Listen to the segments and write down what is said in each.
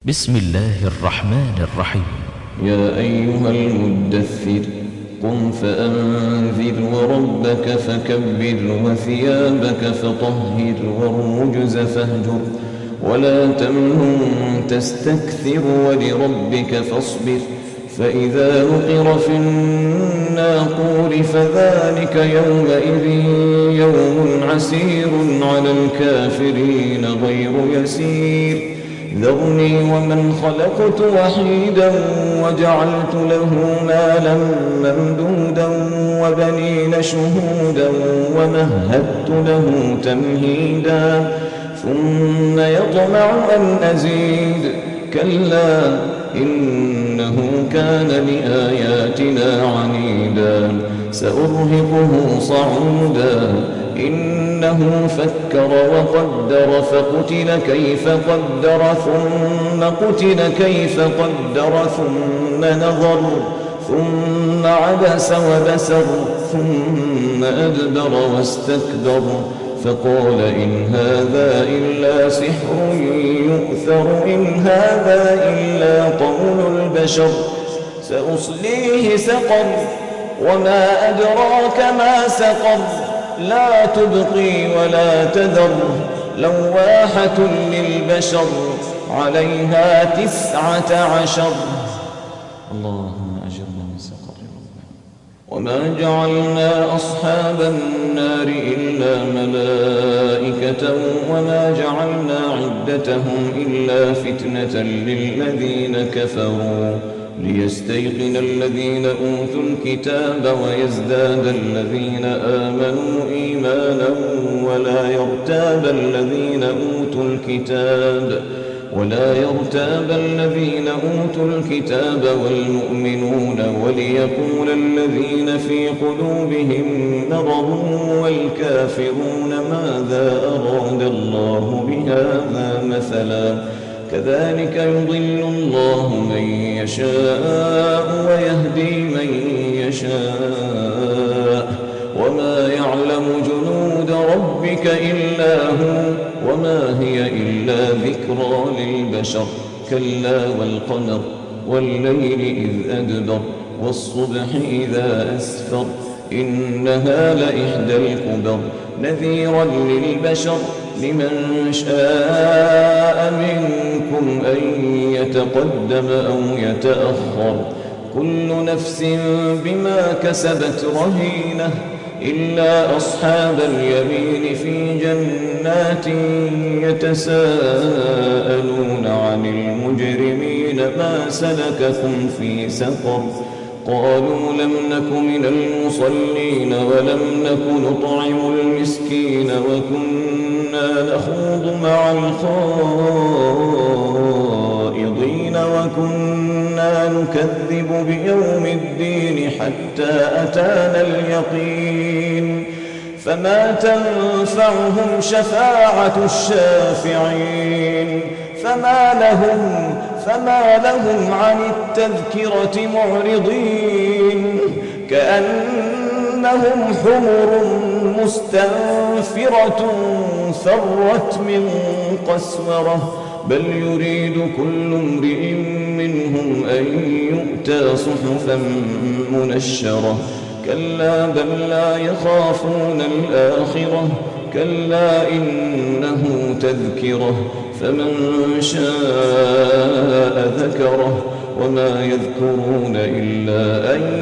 بسم الله الرحمن الرحيم. يا أيها المدثر قم فأنذر وربك فكبر وثيابك فطهر والرجز فاهجر ولا تمنن تستكثر ولربك فاصبر فإذا نقر في الناقور فذلك يومئذ يوم عسير على الكافرين غير يسير ذرني ومن خلقت وحيدا وجعلت له مالا ممدودا وبنين شهودا ومهدت له تمهيدا ثم يطمع أن أزيد كلا إنه كان لآياتنا عنيدا سأرهقه صعودا إنه فكر وقدر فقتل كيف قدر ثم قتل كيف قدر ثم نظر ثم عبس وبسر ثم أدبر واستكبر فقال إن هذا إلا سحر يؤثر إن هذا إلا قول البشر سأصليه سقر وما أدراك ما سقر لا تبقي ولا تذر لواحة للبشر عليها 19 اللهم أجرنا من سقر وما جعلنا أصحاب النار إلا ملائكة وما جعلنا عدتهم إلا فتنة للذين كفروا ليستيقن الذين أوتوا الكتاب ويزداد الذين آمنوا إيمانا ولا يرتاب الذين أوتوا الكتاب والمؤمنون وليقول الذين في قلوبهم مرض والكافرون ماذا أراد الله بهذا مثلا كذلك يضل الله من يشاء ويهدي من يشاء وما يعلم جنود ربك إلا هو وما هي إلا ذكرى للبشر كلا والقمر والليل إذ أدبر والصبح إذا أسفر إنها لإحدى الكبر نذيرا للبشر لمن شاء منكم أن يتقدم أو يتأخر كل نفس بما كسبت رهينة إلا أصحاب اليمين في جنات يتساءلون عن المجرمين ما سلككم في سقر قالوا لم نك من المصلين ولم نك نطعم المسكين وكنا نخوض مع الخائضين وكنا نكذب بيوم الدين حتى أتانا اليقين فما تنفعهم شفاعة الشافعين فما لهم عن التذكرة معرضين كأنهم حمر مستنفرة فرت من قسورة بل يريد كل امرئ منهم أن يؤتى صحفا منشرة كلا بل لا يخافون الآخرة كلا إنه تذكرة فمن شاء ذكره وما يذكرون إلا أن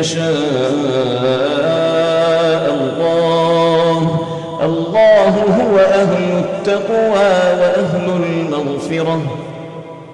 يشاء الله هو أهل التقوى وأهل المغفرة